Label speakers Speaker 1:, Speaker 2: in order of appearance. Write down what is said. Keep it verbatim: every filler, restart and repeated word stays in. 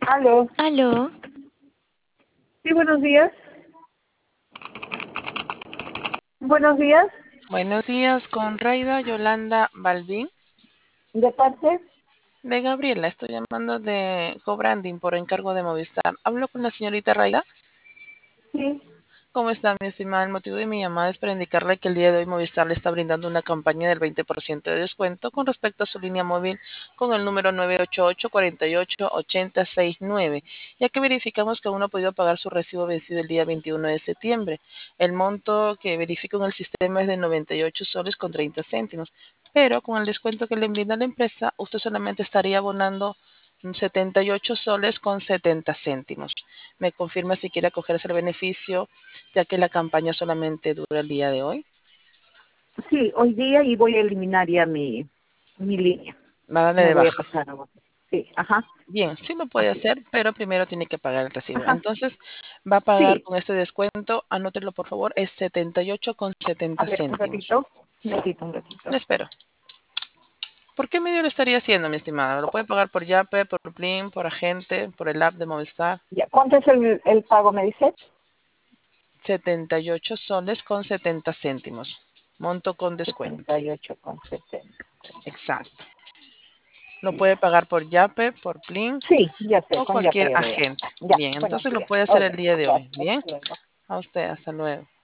Speaker 1: Aló.
Speaker 2: Aló,
Speaker 1: Sí, buenos días. Buenos días.
Speaker 3: Buenos días, con Raida Yolanda Balbín.
Speaker 1: ¿De parte?
Speaker 3: De Gabriela, estoy llamando de Cobranding por encargo de Movistar. Hablo con la señorita Raida.
Speaker 1: Sí.
Speaker 3: ¿Cómo está, mi estimada? El motivo de mi llamada es para indicarle que el día de hoy Movistar le está brindando una campaña del veinte por ciento de descuento con respecto a su línea móvil con el número nueve ocho ocho, cuatro ocho, ocho cero seis nueve, ya que verificamos que aún no ha podido pagar su recibo vencido el día veintiuno de septiembre. El monto que verifico en el sistema es de noventa y ocho soles con treinta céntimos, pero con el descuento que le brinda la empresa, usted solamente estaría abonando setenta y ocho soles con setenta céntimos. Me confirma si quiere acogerse el beneficio, ya que la campaña solamente dura el día de hoy.
Speaker 1: Sí, hoy día y voy a eliminar ya mi, mi línea.
Speaker 3: Va a darle
Speaker 1: Me
Speaker 3: de
Speaker 1: voy a
Speaker 3: baja.
Speaker 1: pasar a otra. Sí, ajá.
Speaker 3: Bien, sí lo puede
Speaker 1: Así es.
Speaker 3: hacer, pero primero tiene que pagar el recibo.
Speaker 1: Ajá.
Speaker 3: Entonces, va a pagar
Speaker 1: Sí.
Speaker 3: con este descuento, anótelo por favor, es setenta y ocho con
Speaker 1: A
Speaker 3: setenta
Speaker 1: ver, un
Speaker 3: céntimos.
Speaker 1: ratito. Un ratito, un
Speaker 3: Le
Speaker 1: ratito.
Speaker 3: espero. ¿Por qué medio lo estaría haciendo, mi estimada? Lo puede pagar por Yape, por Plin, por agente, por el app de Movistar.
Speaker 1: Ya. ¿Cuánto es el, el pago, me dice?
Speaker 3: setenta y ocho soles con setenta céntimos. Monto con descuento.
Speaker 1: setenta y ocho con setenta.
Speaker 3: Exacto. Lo puede
Speaker 1: Ya.
Speaker 3: pagar por Yape, por Plin
Speaker 1: Sí, ya sé,
Speaker 3: o
Speaker 1: con ya
Speaker 3: cualquier
Speaker 1: voy a.
Speaker 3: agente.
Speaker 1: Ya,
Speaker 3: Bien,
Speaker 1: buenos
Speaker 3: entonces lo
Speaker 1: días.
Speaker 3: puede hacer el
Speaker 1: Hola.
Speaker 3: día de hoy.
Speaker 1: Gracias.
Speaker 3: Bien,
Speaker 1: Hasta luego.
Speaker 3: a usted, hasta luego.